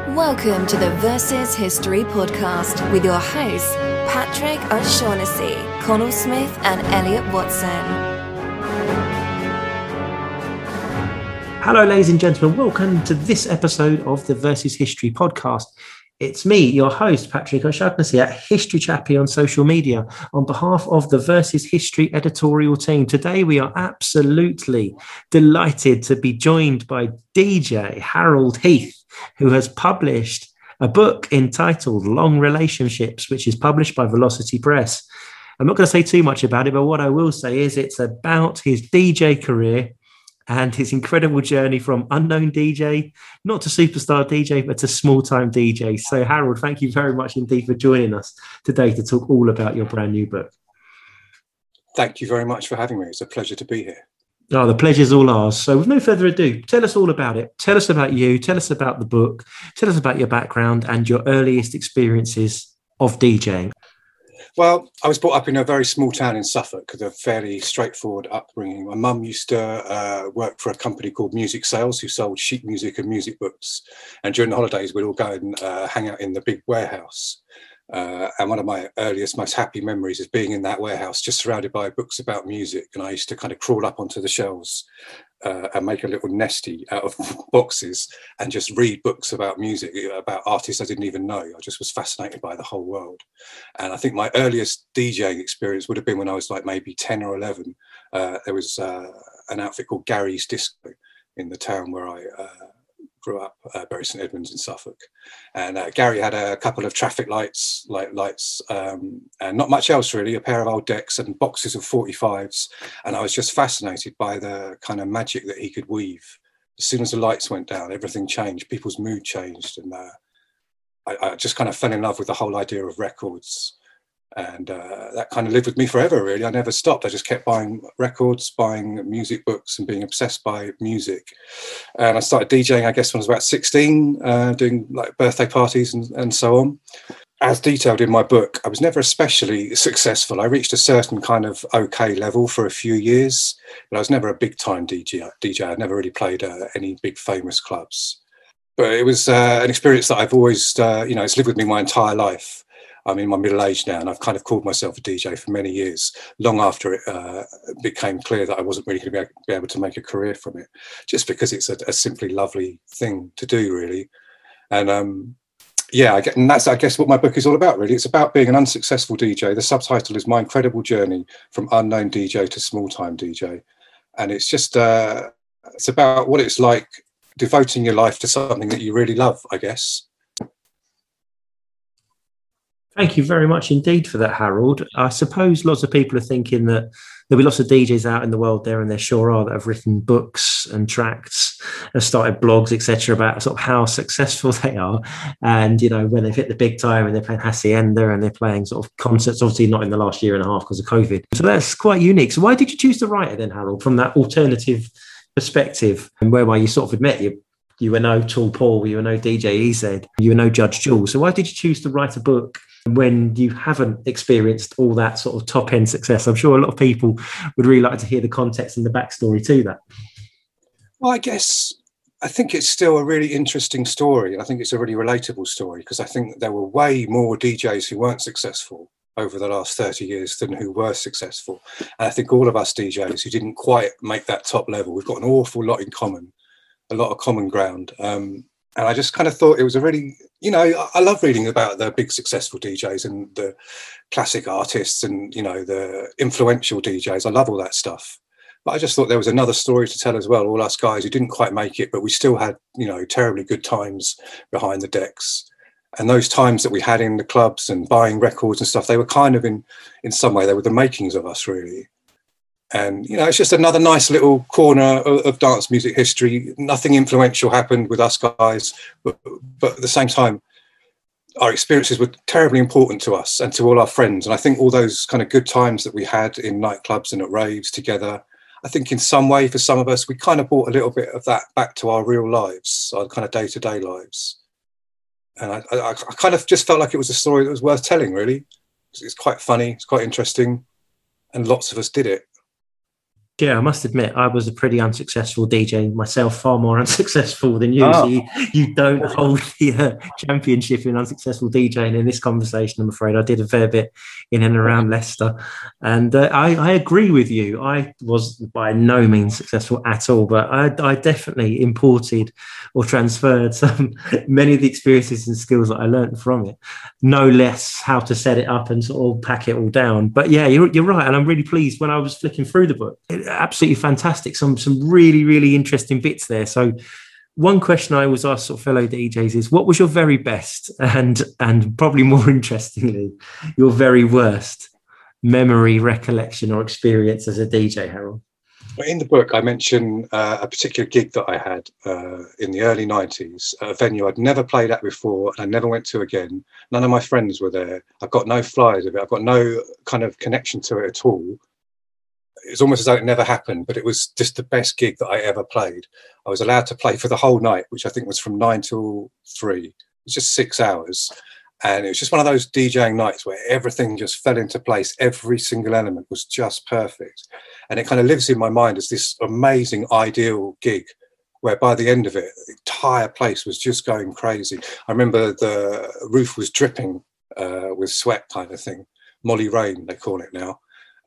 Welcome to the Versus History Podcast with your hosts, Patrick O'Shaughnessy, Connell Smith and Elliot Watson. Hello, ladies and gentlemen. Welcome to this episode of the Versus History Podcast. It's me, your host, Patrick O'Shaughnessy at History Chappie on social media on behalf of the Versus History editorial team. Today, we are absolutely delighted to be joined by DJ Harold Heath, who has published a book entitled Long Relationships, which is published by Velocity Press. I'm not going to say too much about it, but what I will say is it's about his DJ career and his incredible journey from unknown DJ, not to superstar DJ, but to small-time DJ. So, Harold, thank you very much indeed for joining us today to talk all about your brand new book. Thank you very much for having me. It's a pleasure to be here. Oh, the pleasure's all ours. So with no further ado, tell us all about it. Tell us about you. Tell us about the book. Tell us about your background and your earliest experiences of DJing. Well, I was brought up in a very small town in Suffolk with a fairly straightforward upbringing. My mum used to work for a company called Music Sales, who sold sheet music and music books. And during the holidays, we'd all go and hang out in the big warehouse. And one of my earliest, most happy memories is being in that warehouse, just surrounded by books about music. And I used to kind of crawl up onto the shelves and make a little nesty out of boxes and just read books about music, about artists I didn't even know. I just was fascinated by the whole world. And I think my earliest DJing experience would have been when I was like maybe 10 or 11. There was an outfit called Gary's Disco in the town where I grew up, Bury St Edmunds in Suffolk. And Gary had a couple of traffic lights, and not much else really, a pair of old decks and boxes of 45s. And I was just fascinated by the kind of magic that he could weave. As soon as the lights went down, everything changed, people's mood changed. And I just kind of fell in love with the whole idea of records. And that kind of lived with me forever, really. I never stopped. I just kept buying records, buying music books and being obsessed by music. And I started DJing, I guess, when I was about 16, doing like birthday parties and so on. As detailed in my book, I was never especially successful. I reached a certain kind of okay level for a few years, but I was never a big time DJ. I'd never really played any big famous clubs. But it was an experience that I've always, it's lived with me my entire life. I'm in my middle age now, and I've kind of called myself a DJ for many years, long after it became clear that I wasn't really going to be able to make a career from it, just because it's a simply lovely thing to do, really. And and that's, I guess, what my book is all about, really. It's about being an unsuccessful DJ. The subtitle is My Incredible Journey from Unknown DJ to Small-Time DJ. And it's just, it's about what it's like devoting your life to something that you really love, I guess. Thank you very much indeed for that, Harold. I suppose lots of people are thinking that there'll be lots of DJs out in the world there, and there sure are, that have written books and tracts and started blogs, etc., about sort of how successful they are. And, when they've hit the big time and they're playing Hacienda and they're playing sort of concerts, obviously not in the last year and a half because of COVID. So that's quite unique. So why did you choose to write it then, Harold, from that alternative perspective, and whereby you sort of admit you were no Tall Paul, you were no DJ EZ, you were no Judge Jules. So why did you choose to write a book when you haven't experienced all that sort of top-end success? I'm sure a lot of people would really like to hear the context and the backstory to that. Well, I think it's still a really interesting story. And I think it's a really relatable story, because I think there were way more DJs who weren't successful over the last 30 years than who were successful. And I think all of us DJs who didn't quite make that top level, we've got an awful lot in common, a lot of common ground. And I just kind of thought it was a really, I love reading about the big successful DJs and the classic artists and, the influential DJs. I love all that stuff. But I just thought there was another story to tell as well. All us guys who didn't quite make it, but we still had, terribly good times behind the decks. And those times that we had in the clubs and buying records and stuff, they were kind of in some way, they were the makings of us, really. And, it's just another nice little corner of dance music history. Nothing influential happened with us guys, but at the same time, our experiences were terribly important to us and to all our friends. And I think all those kind of good times that we had in nightclubs and at raves together, I think in some way, for some of us, we kind of brought a little bit of that back to our real lives, our kind of day-to-day lives. And I kind of just felt like it was a story that was worth telling, really. It's quite funny, it's quite interesting, and lots of us did it. Yeah, I must admit, I was a pretty unsuccessful DJ myself, far more unsuccessful than you. Ah. So you don't hold the championship in unsuccessful DJing in this conversation, I'm afraid. I did a fair bit in and around Leicester. And I agree with you. I was by no means successful at all, but I definitely imported or transferred many of the experiences and skills that I learned from it. No less how to set it up and sort of pack it all down. But yeah, you're right. And I'm really pleased when I was flicking through the book. Absolutely fantastic. Some really, really interesting bits there. So one question I always ask sort of fellow DJs is, what was your very best and probably more interestingly, your very worst memory, recollection or experience as a DJ, Harold? In the book, I mention a particular gig that I had in the early 90s, a venue I'd never played at before and I never went to again. None of my friends were there. I've got no flyers of it. I've got no kind of connection to it at all. It's almost as though it never happened, but it was just the best gig that I ever played. I was allowed to play for the whole night, which I think was from 9 till 3. It was just 6 hours. And it was just one of those DJing nights where everything just fell into place. Every single element was just perfect. And it kind of lives in my mind as this amazing, ideal gig where by the end of it, the entire place was just going crazy. I remember the roof was dripping with sweat kind of thing. Molly Rain, they call it now.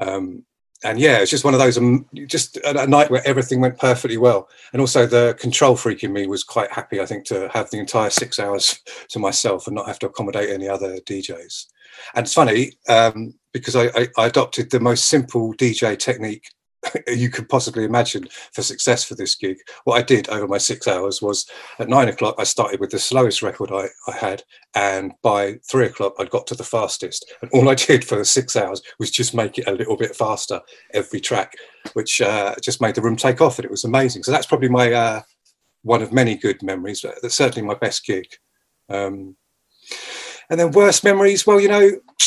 And yeah, it's just one of those, just a night where everything went perfectly well. And also the control freak in me was quite happy, I think, to have the entire 6 hours to myself and not have to accommodate any other DJs. And it's funny, because I adopted the most simple DJ technique you could possibly imagine for success for this gig. What I did over my 6 hours was at 9 o'clock, I started with the slowest record I had. And by 3 o'clock, I'd got to the fastest. And all I did for the 6 hours was just make it a little bit faster every track, which just made the room take off. And it was amazing. So that's probably my one of many good memories. But that's certainly my best gig. And then worst memories, well, you know,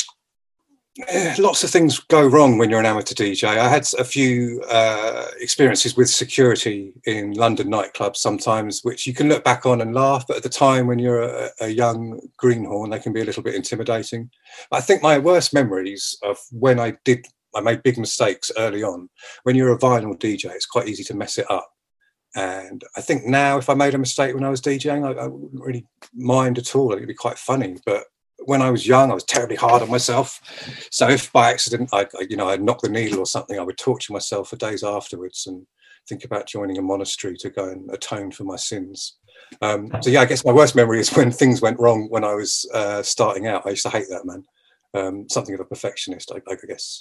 lots of things go wrong when you're an amateur DJ. I had a few experiences with security in London nightclubs sometimes, which you can look back on and laugh, but at the time when you're a young greenhorn, they can be a little bit intimidating. But I think my worst memories of when I made big mistakes early on. When you're a vinyl DJ, it's quite easy to mess it up. And I think now if I made a mistake when I was DJing, I wouldn't really mind at all. It'd be quite funny, but when I was young, I was terribly hard on myself. So if by accident I knocked the needle or something, I would torture myself for days afterwards and think about joining a monastery to go and atone for my sins. So yeah, I guess my worst memory is when things went wrong when I was starting out. I used to hate that, man. Something of a perfectionist, I guess.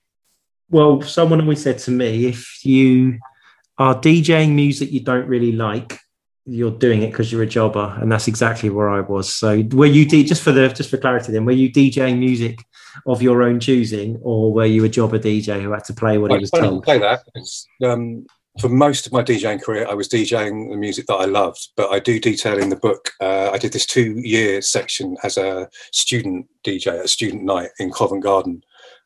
Well, someone always said to me, if you are DJing music you don't really like, you're doing it because you're a jobber, and that's exactly where I was. So were you just for clarity then, were you DJing music of your own choosing, or were you a jobber DJ who had to play what he was told? Play that. For most of my DJing career, I was DJing the music that I loved, but I do detail in the book. I did this 2-year section as a student DJ at a student night in Covent Garden.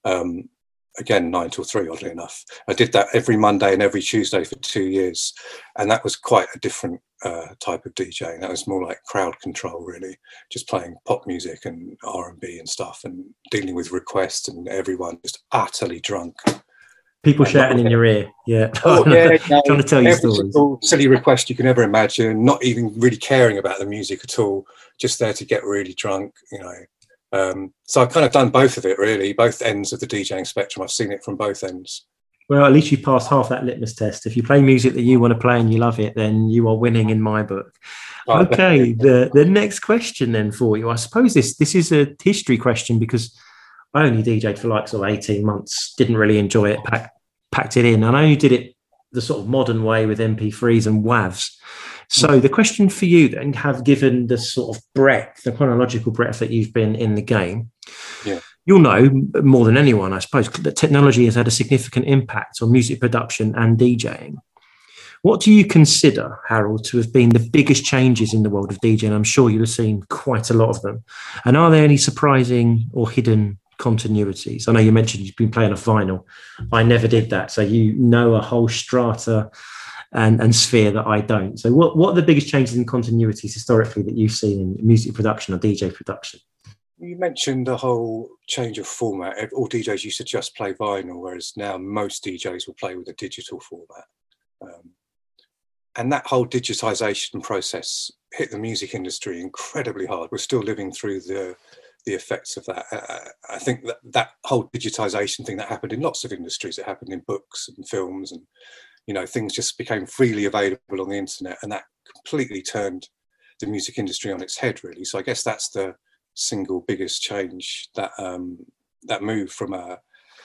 Again, 9 till 3, oddly enough. I did that every Monday and every Tuesday for 2 years. And that was quite a different type of DJing. That was more like crowd control, really. Just playing pop music and R&B and stuff and dealing with requests and everyone just utterly drunk. People shouting in your ear. Yeah. Oh, yeah. Trying to tell you stories. Silly request you can ever imagine, not even really caring about the music at all, just there to get really drunk, you know. So I've kind of done both of it, really, both ends of the DJing spectrum. I've seen it from both ends. Well, at least you passed half that litmus test. If you play music that you want to play and you love it, then you are winning in my book. Okay, the next question then for you. I suppose this is a history question because I only DJ'd for like sort of 18 months, didn't really enjoy it, packed it in. And I only did it the sort of modern way with MP3s and WAVs. So the question for you then, have given the sort of breadth, the chronological breadth that you've been in the game, you'll know more than anyone, I suppose, that technology has had a significant impact on music production and DJing. What do you consider, Harold, to have been the biggest changes in the world of DJing? I'm sure you'll have seen quite a lot of them. And are there any surprising or hidden continuities? I know you mentioned you've been playing a vinyl. I never did that. So you know a whole strata and sphere that I don't. So what are the biggest changes in continuities historically that you've seen in music production or DJ production? You mentioned the whole change of format. All DJs used to just play vinyl, whereas now most DJs will play with a digital format. And that whole digitization process hit the music industry incredibly hard. We're still living through the effects of that. I think that whole digitization thing that happened in lots of industries, it happened in books and films, and things just became freely available on the internet, and that completely turned the music industry on its head, really. So I guess that's the single biggest change, that move from a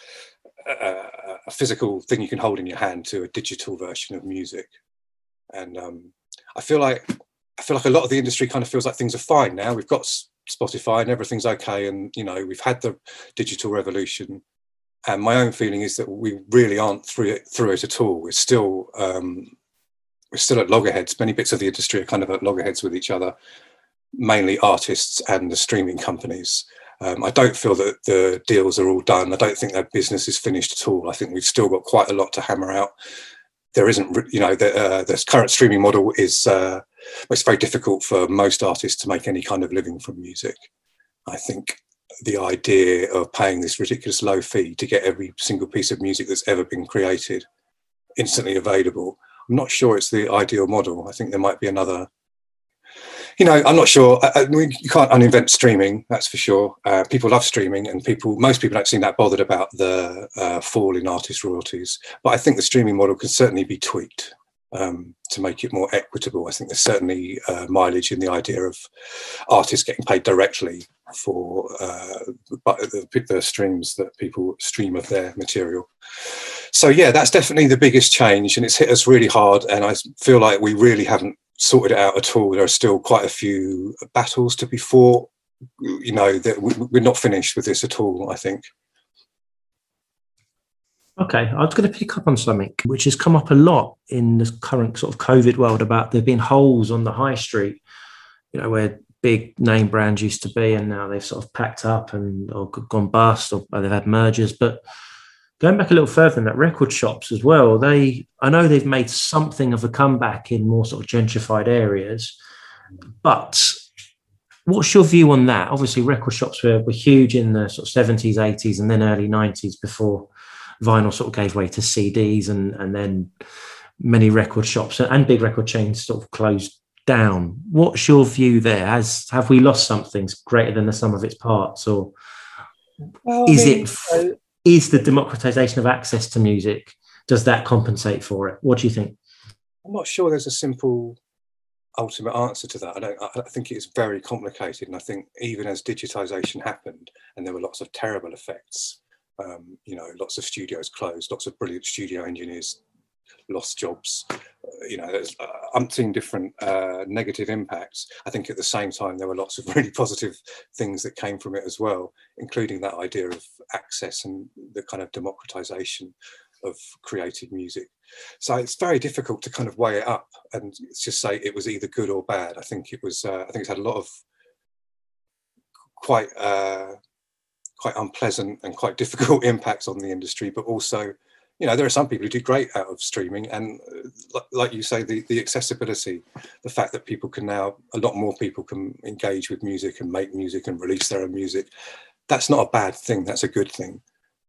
physical thing you can hold in your hand to a digital version of music. And I feel like a lot of the industry kind of feels like things are fine now. We've got Spotify and everything's okay, and we've had the digital revolution. And my own feeling is that we really aren't through it at all. We're still at loggerheads. Many bits of the industry are kind of at loggerheads with each other, mainly artists and the streaming companies. I don't feel that the deals are all done. I don't think that business is finished at all. I think we've still got quite a lot to hammer out. There isn't, the current streaming model is, it's very difficult for most artists to make any kind of living from music. I think the idea of paying this ridiculous low fee to get every single piece of music that's ever been created instantly available, I'm not sure it's the ideal model. I think there might be another, I'm not sure. You can't uninvent streaming, that's for sure. People love streaming, and most people don't seem that bothered about the fall in artist royalties. But I think the streaming model can certainly be tweaked to make it more equitable. I think there's certainly mileage in the idea of artists getting paid directly for the streams that people stream of their material. So yeah, that's definitely the biggest change, and it's hit us really hard. And I feel like we really haven't sorted it out at all. There are still quite a few battles to be fought. That we're not finished with this at all, I think. Okay, I was going to pick up on something which has come up a lot in the current sort of COVID world about there being holes on the high street, where big name brands used to be, and now they've sort of packed up or gone bust, or they've had mergers. But going back a little further than that, record shops as well, I know they've made something of a comeback in more sort of gentrified areas, but what's your view on that? Obviously, record shops were huge in the sort of 70s, 80s, and then early 90s before vinyl sort of gave way to CDs, and then many record shops and big record chains sort of closed down. What's your view there? Have we lost something greater than the sum of its parts, or is the democratization of access to music, does that compensate for it? What do you think? I'm not sure there's a simple ultimate answer to that. I think it's very complicated, and I think even as digitization happened and there were lots of terrible effects, lots of studios closed, lots of brilliant studio engineers lost jobs, there's umpteen different negative impacts. I think at the same time there were lots of really positive things that came from it as well, including that idea of access and the kind of democratization of creative music. So it's very difficult to kind of weigh it up and just say it was either good or bad. I think it's had a lot of quite unpleasant and quite difficult impacts on the industry, but also there are some people who do great out of streaming, and like you say, the accessibility, the fact that people can now, a lot more people can engage with music and make music and release their own music. That's not a bad thing. That's a good thing.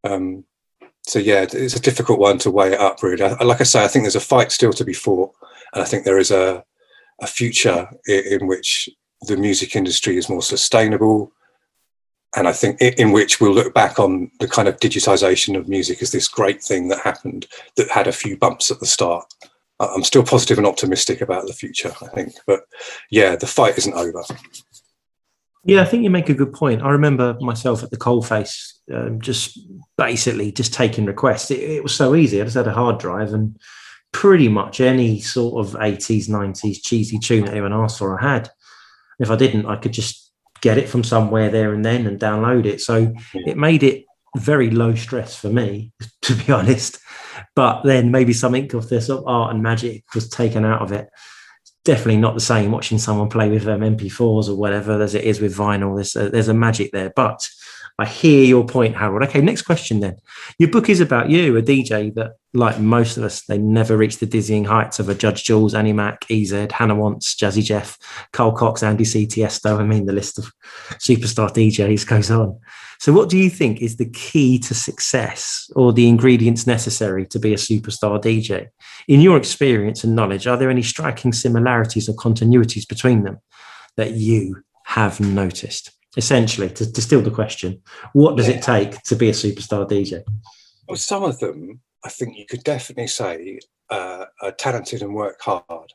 So yeah, it's a difficult one to weigh it up, really. Like I say, I think there's a fight still to be fought, and I think there is a future in which the music industry is more sustainable. And I think in which we'll look back on the kind of digitization of music as this great thing that happened that had a few bumps at the start. I'm still positive and optimistic about the future, I think. But yeah, the fight isn't over. Yeah, I think you make a good point. I remember myself at the Coalface, just taking requests. It was so easy. I just had a hard drive, and pretty much any sort of 80s, 90s cheesy tune that anyone asked for, I had. If I didn't, I could just get it from somewhere there and then and download it. So it made it very low stress for me, to be honest. But then maybe something of the sort of art and magic was taken out of it. It's definitely not the same watching someone play with MP4s or whatever as it is with vinyl. There's a magic there. But I hear your point, Harold. Okay, next question then. Your book is about you, a DJ that, like most of us, they never reached the dizzying heights of a Judge Jules, Annie Mac, EZ, Hannah Wants, Jazzy Jeff, Carl Cox, Andy C, Tiesto. I mean, the list of superstar DJs goes on. So what do you think is the key to success or the ingredients necessary to be a superstar DJ? In your experience and knowledge, are there any striking similarities or continuities between them that you have noticed? Essentially, to distill the question, what does it take to be a superstar DJ? Well, some of them, I think you could definitely say are talented and work hard.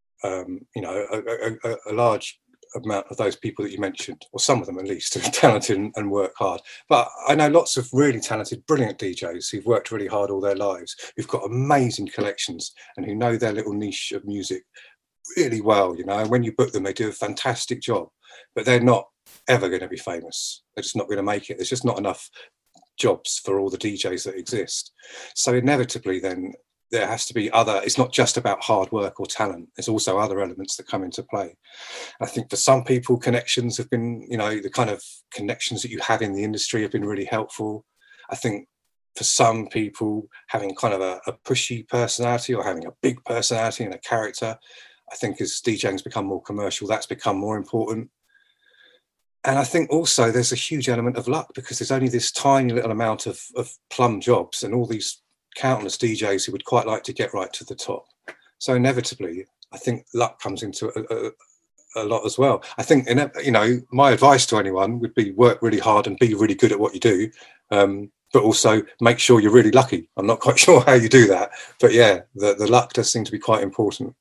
A large amount of those people that you mentioned, or some of them at least, are talented and work hard. But I know lots of really talented, brilliant DJs who've worked really hard all their lives, who've got amazing collections and who know their little niche of music really well, and when you book them, they do a fantastic job, but they're not ever going to be famous. They're just not going to make it. There's just not enough jobs for all the DJs that exist. So inevitably then there has to be it's not just about hard work or talent. There's also other elements that come into play. I think for some people, connections have been, the kind of connections that you have in the industry have been really helpful. I think for some people, having kind of a pushy personality or having a big personality and a character, I think as DJing's become more commercial, that's become more important. And I think also there's a huge element of luck, because there's only this tiny little amount of plum jobs and all these countless DJs who would quite like to get right to the top. So inevitably, I think luck comes into a lot as well. I think, my advice to anyone would be work really hard and be really good at what you do, but also make sure you're really lucky. I'm not quite sure how you do that, but yeah, the luck does seem to be quite important.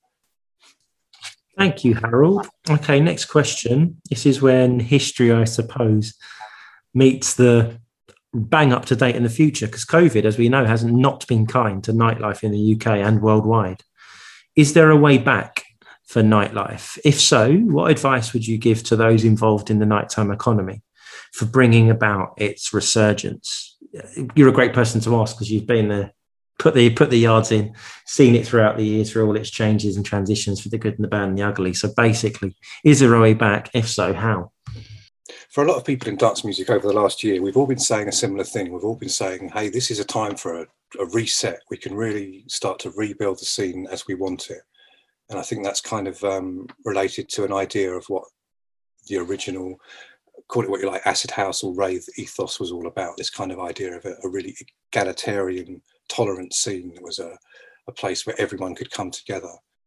Thank you, Harold. Okay, next question. This is when history, I suppose, meets the bang up to date in the future, because COVID, as we know, has not been kind to nightlife in the UK and worldwide. Is there a way back for nightlife? If so, what advice would you give to those involved in the nighttime economy for bringing about its resurgence? You're a great person to ask, because you've been there, put the yards in, seen it throughout the years, through all its changes and transitions, for the good and the bad and the ugly. So basically, is there a way back? If so, how? For a lot of people in dance music over the last year, we've all been saying a similar thing. We've all been saying, hey, this is a time for a reset. We can really start to rebuild the scene as we want it. And I think that's kind of related to an idea of what the original, call it what you like, acid house or rave ethos was all about. This kind of idea of a really egalitarian, tolerant scene that was a place where everyone could come together.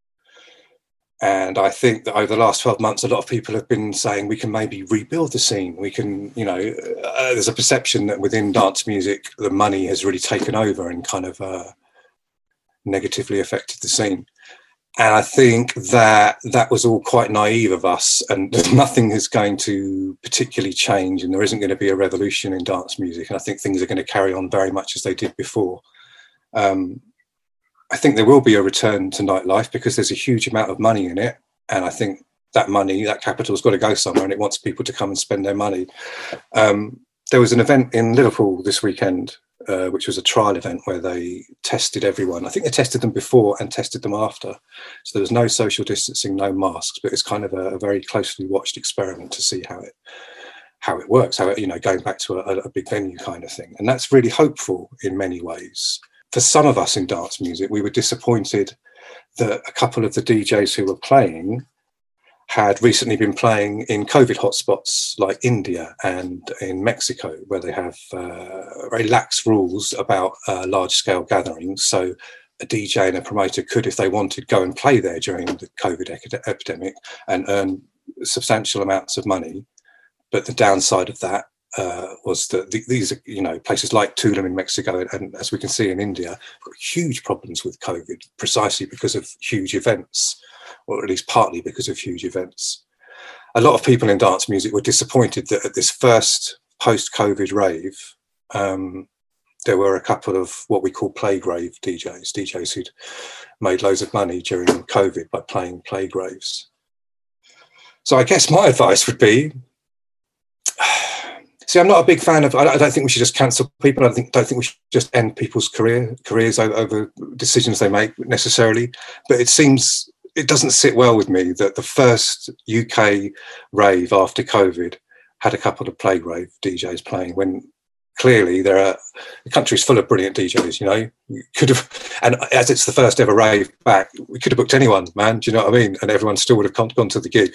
And I think that over the last 12 months, a lot of people have been saying we can maybe rebuild the scene. We can, there's a perception that within dance music, the money has really taken over and kind of negatively affected the scene. And I think that was all quite naive of us, and nothing is going to particularly change, and there isn't going to be a revolution in dance music. And I think things are going to carry on very much as they did before. I think there will be a return to nightlife because there's a huge amount of money in it. And I think that money, that capital's got to go somewhere, and it wants people to come and spend their money. There was an event in Liverpool this weekend, which was a trial event where they tested everyone. I think they tested them before and tested them after. So there was no social distancing, no masks, but it's kind of a very closely watched experiment to see how it works, going back to a big venue kind of thing. And that's really hopeful in many ways. For some of us in dance music, we were disappointed that a couple of the DJs who were playing had recently been playing in COVID hotspots like India and in Mexico, where they have very lax rules about large-scale gatherings. So a DJ and a promoter could, if they wanted, go and play there during the COVID epidemic and earn substantial amounts of money. But the downside of that was that these, places like Tulum in Mexico and as we can see in India, got huge problems with COVID precisely because of huge events, or at least partly because of huge events. A lot of people in dance music were disappointed that at this first post-COVID rave, there were a couple of what we call plague rave DJs who'd made loads of money during COVID by playing plague raves. So I guess my advice would be, see, I'm not a big fan of, I don't think we should just cancel people. I don't think we should just end people's careers over decisions they make necessarily. But it doesn't sit well with me that the first UK rave after COVID had a couple of plague rave DJs playing when clearly the country's full of brilliant DJs, you know. You could have, and as it's the first ever rave back, we could have booked anyone, man. Do you know what I mean? And everyone still would have gone to the gig.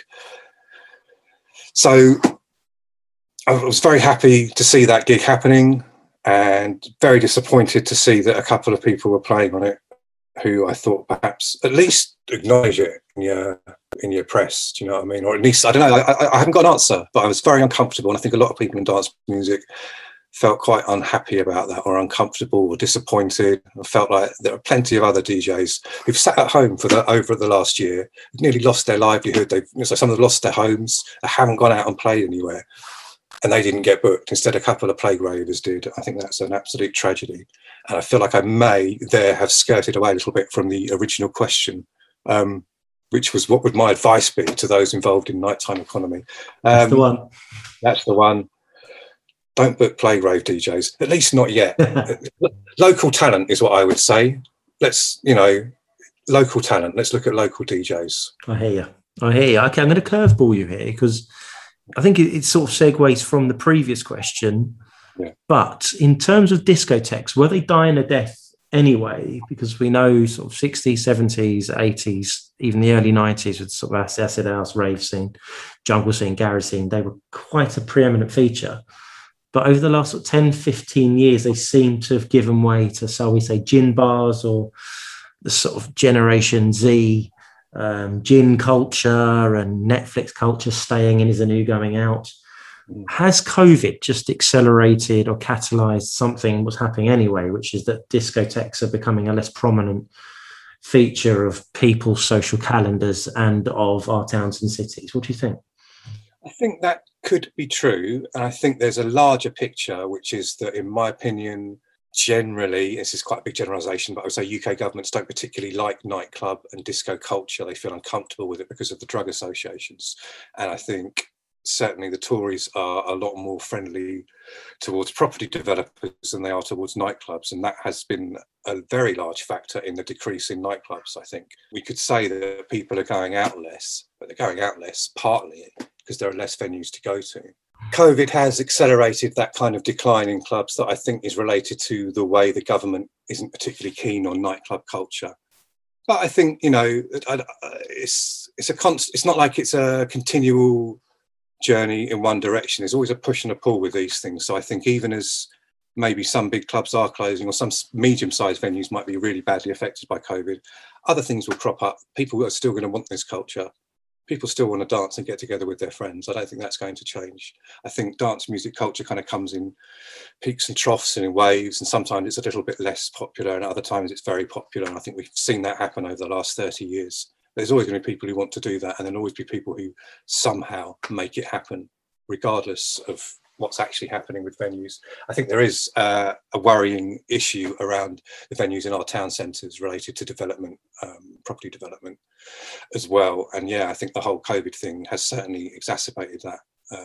So I was very happy to see that gig happening, and very disappointed to see that a couple of people were playing on it who I thought perhaps at least acknowledge it in your press. Do you know what I mean? Or at least, I don't know, I haven't got an answer, but I was very uncomfortable. And I think a lot of people in dance music felt quite unhappy about that, or uncomfortable or disappointed. I felt like there are plenty of other DJs who've sat at home over the last year, nearly lost their livelihood. So some have lost their homes, they haven't gone out and played anywhere, and they didn't get booked. Instead, a couple of plague ravers did. I think that's an absolute tragedy. And I feel like I may there have skirted away a little bit from the original question, which was, what would my advice be to those involved in nighttime economy? That's the one. That's the one. Don't book plague rave DJs, at least not yet. Local talent is what I would say. Local talent. Let's look at local DJs. I hear you. Okay, I'm going to curveball you here, because I think it sort of segues from the previous question. Yeah. But in terms of discotheques, were they dying a death anyway? Because we know sort of 60s, 70s, 80s, even the early 90s with sort of acid house, rave scene, jungle scene, garage scene, they were quite a preeminent feature. But over the last sort of 10, 15 years, they seem to have given way to, shall we say, gin bars, or the sort of Generation Z, gin culture and Netflix culture, staying in is the new going out. Has COVID just accelerated or catalyzed something was happening anyway, which is that discotheques are becoming a less prominent feature of people's social calendars and of our towns and cities? What do you think? I think that could be true. And I think there's a larger picture, which is that, in my opinion, generally, this is quite a big generalisation, but I would say UK governments don't particularly like nightclub and disco culture. They feel uncomfortable with it because of the drug associations. And I think certainly the Tories are a lot more friendly towards property developers than they are towards nightclubs. And that has been a very large factor in the decrease in nightclubs. I think we could say that people are going out less, but they're going out less partly because there are less venues to go to. COVID has accelerated that kind of decline in clubs that I think is related to the way the government isn't particularly keen on nightclub culture. But I think, it's not like it's a continual journey in one direction. There's always a push and a pull with these things. So I think even as maybe some big clubs are closing, or some medium-sized venues might be really badly affected by COVID, other things will crop up. People are still going to want this culture. People still want to dance and get together with their friends. I don't think that's going to change. I think dance music culture kind of comes in peaks and troughs and in waves, and sometimes it's a little bit less popular and other times it's very popular. And I think we've seen that happen over the last 30 years. There's always going to be people who want to do that, and there'll always be people who somehow make it happen, regardless of what's actually happening with venues. I think there is a worrying issue around the venues in our town centres related to development, property development as well. And yeah, I think the whole COVID thing has certainly exacerbated that.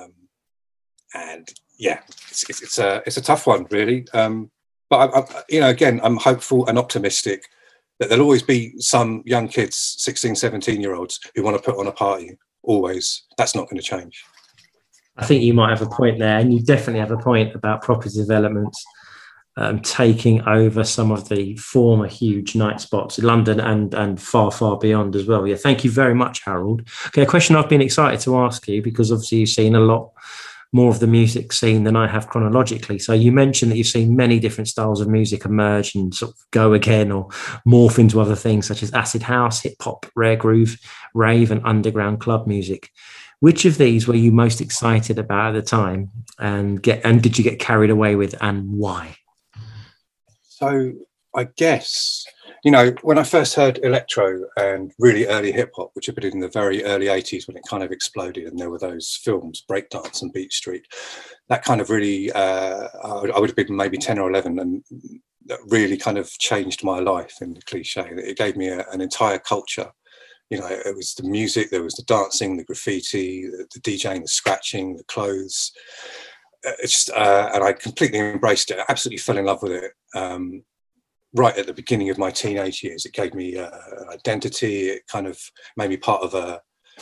And yeah, it's a tough one, really. But again, I'm hopeful and optimistic that there'll always be some young kids, 16, 17-year-olds, who want to put on a party, always. That's not going to change. I think you might have a point there, and you definitely have a point about property developments taking over some of the former huge night spots in London and far, far beyond as well. Yeah, thank you very much, Harold. Okay, a question I've been excited to ask you, because obviously you've seen a lot more of the music scene than I have chronologically. So you mentioned that you've seen many different styles of music emerge and sort of go again or morph into other things, such as acid house, hip hop, rare groove, rave, and underground club music. Which of these were you most excited about at the time, and did you get carried away with, and why? So I guess, when I first heard electro and really early hip hop, which had been in the very early 80s when it kind of exploded, and there were those films, Breakdance and Beat Street, that kind of really, I would have been maybe 10 or 11, and that really kind of changed my life in the cliche. It gave me an entire culture. It was the music, there was the dancing, the graffiti, the DJing, the scratching, the clothes. It's just, and I completely embraced it. I absolutely fell in love with it. Right at the beginning of my teenage years, it gave me an identity. It kind of made me part of a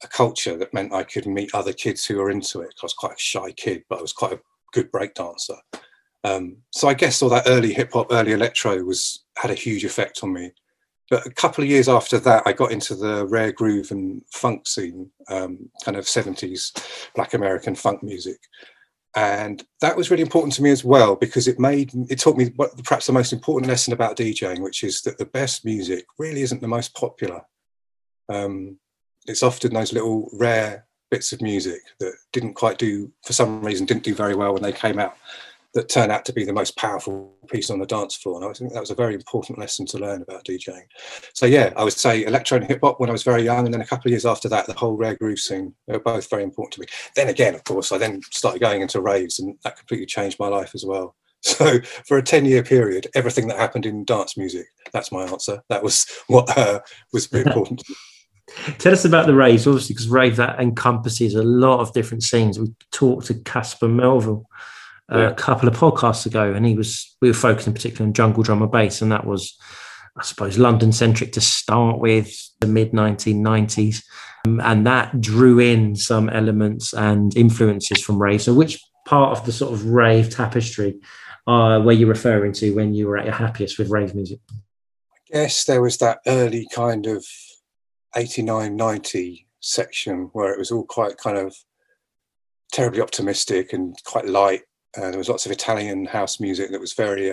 a culture that meant I could meet other kids who were into it. I was quite a shy kid, but I was quite a good break dancer. So I guess all that early hip hop, early electro had a huge effect on me. But a couple of years after that, I got into the rare groove and funk scene, kind of 70s Black American funk music. And that was really important to me as well, because it taught me perhaps the most important lesson about DJing, which is that the best music really isn't the most popular. It's often those little rare bits of music that for some reason, didn't do very well when they came out, that turned out to be the most powerful piece on the dance floor. And I think that was a very important lesson to learn about DJing. So yeah, I would say electro and hip hop when I was very young. And then a couple of years after that, the whole rare groove scene, they were both very important to me. Then again, of course, I then started going into raves, and that completely changed my life as well. So for a 10-year period, everything that happened in dance music, that's my answer. That was what was important to me. Tell us about the raves, obviously, because rave, that encompasses a lot of different scenes. We talked to Casper Melville a couple of podcasts ago, and we were focusing particularly on jungle drum and bass, and that was, I suppose, London centric to start with, the mid 1990s, and that drew in some elements and influences from rave. So which part of the sort of rave tapestry were you referring to when you were at your happiest with rave music? I guess there was that early kind of 89, 90 section where it was all quite kind of terribly optimistic and quite light. There was lots of Italian house music that was very,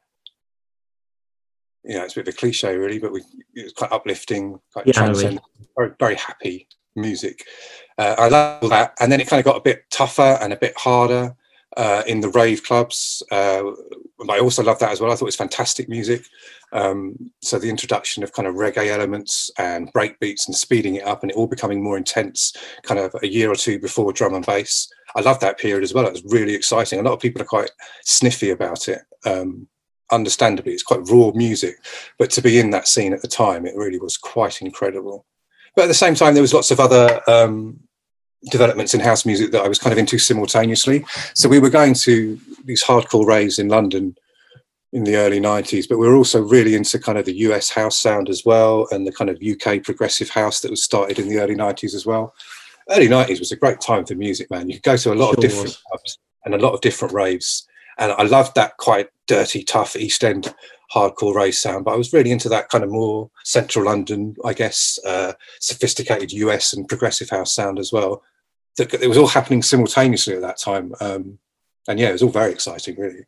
it's a bit of a cliche really, but it was quite uplifting, quite transcendent, very, very happy music. I love that. And then it kind of got a bit tougher and a bit harder in the rave clubs. I also love that as well. I thought it was fantastic music. So the introduction of kind of reggae elements and break beats and speeding it up and it all becoming more intense kind of a year or two before drum and bass. I love that period as well. It was really exciting. A lot of people are quite sniffy about it. Understandably, it's quite raw music, but to be in that scene at the time, it really was quite incredible. But at the same time, there was lots of other developments in house music that I was kind of into simultaneously. So we were going to these hardcore raves in London in the early 90s, but we were also really into kind of the US house sound as well, and the kind of UK progressive house that was started in the early 90s as well. Early 90s was a great time for music, man. You could go to a lot of different clubs and a lot of different raves. And I loved that quite dirty, tough East End hardcore rave sound, but I was really into that kind of more central London, I guess, sophisticated US and progressive house sound as well. It was all happening simultaneously at that time. And yeah, it was all very exciting, really.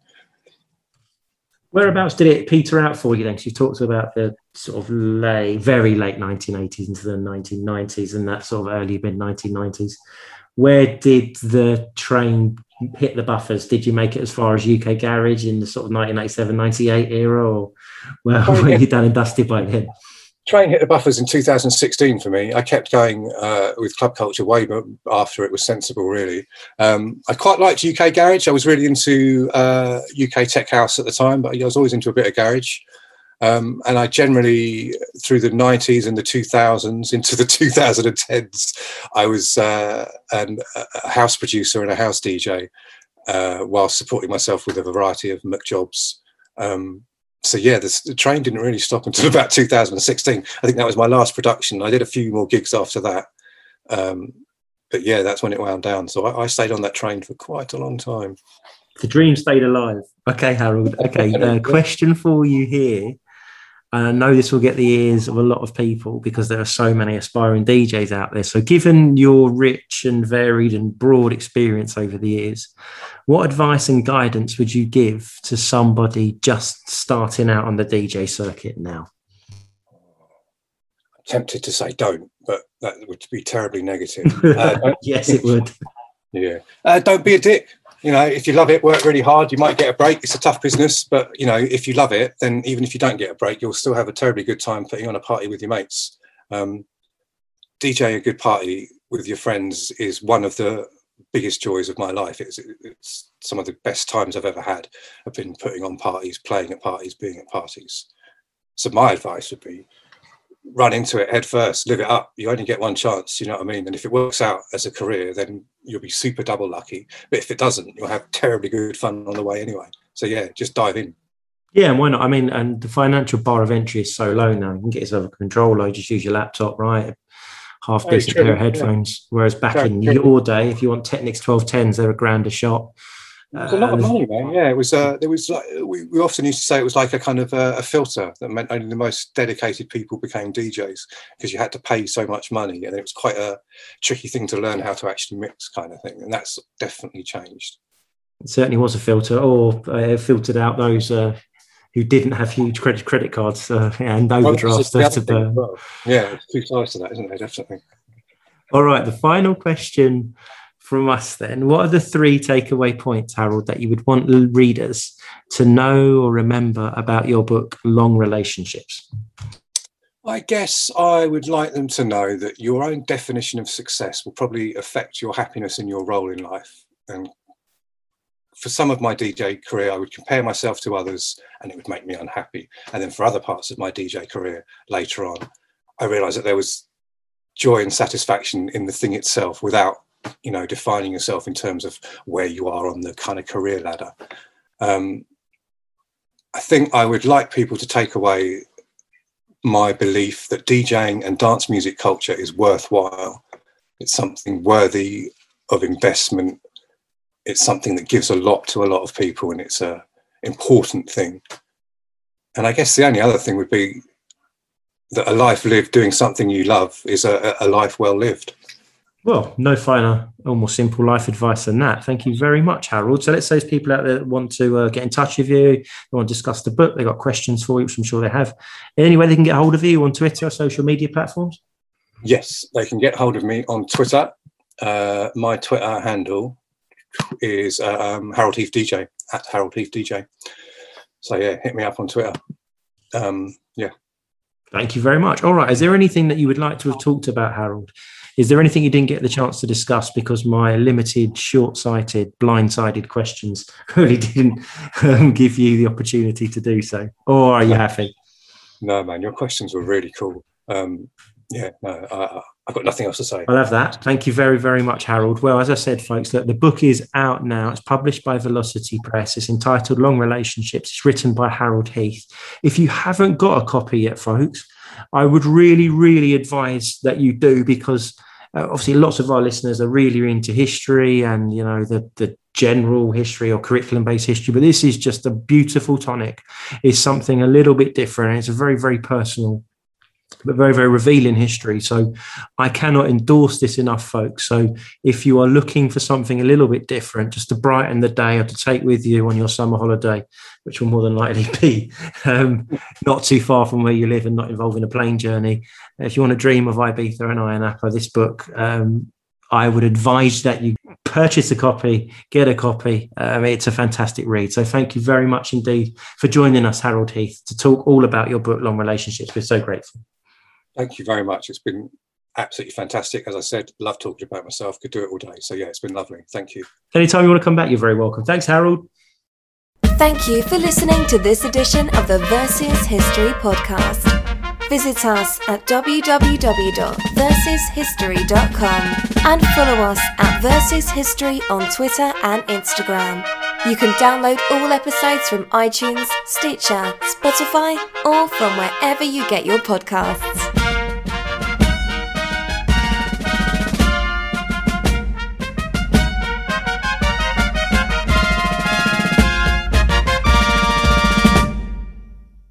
Whereabouts did it peter out for you then? Because you talked about the sort of very late 1980s into the 1990s and that sort of early mid-1990s. Where did the train hit the buffers? Did you make it as far as UK Garage in the sort of 1987, 98 era, or were you done and dusted by then? Train hit the buffers in 2016 for me. I kept going with club culture way after it was sensible, really. I quite liked UK Garage. I was really into UK Tech House at the time, but I was always into a bit of garage. And I generally, through the 90s and the 2000s into the 2010s, I was a house producer and a house DJ while supporting myself with a variety of McJobs. So yeah, the train didn't really stop until about 2016. I think that was my last production. I did a few more gigs after that. But yeah, that's when it wound down. So I stayed on that train for quite a long time. The dream stayed alive. Okay, Harold. Okay, question for you here. And I know this will get the ears of a lot of people because there are so many aspiring DJs out there. So given your rich and varied and broad experience over the years, what advice and guidance would you give to somebody just starting out on the DJ circuit now? I'm tempted to say don't, but that would be terribly negative. Yes, it would. Yeah. Don't be a dick. You know, if you love it, work really hard. You might get a break. It's a tough business, but you know, if you love it, then even if you don't get a break, you'll still have a terribly good time putting on a party with your mates. DJing a good party with your friends is one of the biggest joys of my life. It's some of the best times I've ever had. I've been putting on parties, playing at parties, being at parties. So my advice would be run into it head first, live it up. You only get one chance, you know what I mean? And if it works out as a career, then you'll be super double lucky. But if it doesn't, you'll have terribly good fun on the way anyway. So yeah, just dive in. Yeah, and why not? I mean, and the financial bar of entry is so low now. You can get yourself a controller, just use your laptop, right? half decent pair of headphones. Whereas back in your day, if you want Technics 1210s, they're £1 a shot. It was a lot of money, man. Yeah, it was. There was like we often used to say it was like a kind of a filter that meant only the most dedicated people became DJs, because you had to pay so much money, and it was quite a tricky thing to learn how to actually mix, kind of thing. And that's definitely changed. It certainly was a filter, or it filtered out those who didn't have huge credit cards and overdrafts to burn. Well. Yeah, it's two sides to that, isn't there? Definitely. All right, the final question from us then. What are the 3 takeaway points, Harold, that you would want readers to know or remember about your book, Long Relationships? I guess I would like them to know that your own definition of success will probably affect your happiness and your role in life. And for some of my DJ career, I would compare myself to others and it would make me unhappy. And then for other parts of my DJ career later on, I realized that there was joy and satisfaction in the thing itself without, defining yourself in terms of where you are on the kind of career ladder. I think I would like people to take away my belief that DJing and dance music culture is worthwhile. It's something worthy of investment. It's something that gives a lot to a lot of people, and it's an important thing. And I guess the only other thing would be that a life lived doing something you love is a life well lived. Well, no finer or more simple life advice than that. Thank you very much, Harold. So let's say there's people out there that want to get in touch with you, they want to discuss the book, they've got questions for you, which I'm sure they have. Any way they can get hold of you on Twitter or social media platforms? Yes, they can get hold of me on Twitter. My Twitter handle is Harold Heath DJ, at Harold Heath DJ. So yeah, hit me up on Twitter. Yeah. Thank you very much. All right. Is there anything that you would like to have talked about, Harold? Is there anything you didn't get the chance to discuss because my limited, short-sighted, blindsided questions really didn't give you the opportunity to do so? Or are you happy? No, man, your questions were really cool. I've got nothing else to say. I love that. Thank you very, very much, Harold. Well, as I said, folks, that the book is out now. It's published by Velocity Press. It's entitled Long Relationships. It's written by Harold Heath. If you haven't got a copy yet, folks, I would really, really advise that you do, because obviously lots of our listeners are really into history and, the general history or curriculum-based history, but this is just a beautiful tonic. It's something a little bit different. It's a very, very personal but very, very revealing history. So I cannot endorse this enough, folks. So if you are looking for something a little bit different, just to brighten the day or to take with you on your summer holiday, which will more than likely be not too far from where you live and not involving a plane journey. If you want to dream of Ibiza and Ayia Napa, this book, I would advise that you purchase a copy, get a copy. It's a fantastic read. So thank you very much indeed for joining us, Harold Heath, to talk all about your book, Long Relationships. We're so grateful. Thank you very much. It's been absolutely fantastic. As I said, love talking about myself. Could do it all day. So yeah, it's been lovely. Thank you. Anytime you want to come back, you're very welcome. Thanks, Harold. Thank you for listening to this edition of the Versus History Podcast. Visit us at www.versushistory.com and follow us at Versus History on Twitter and Instagram. You can download all episodes from iTunes, Stitcher, Spotify, or from wherever you get your podcasts.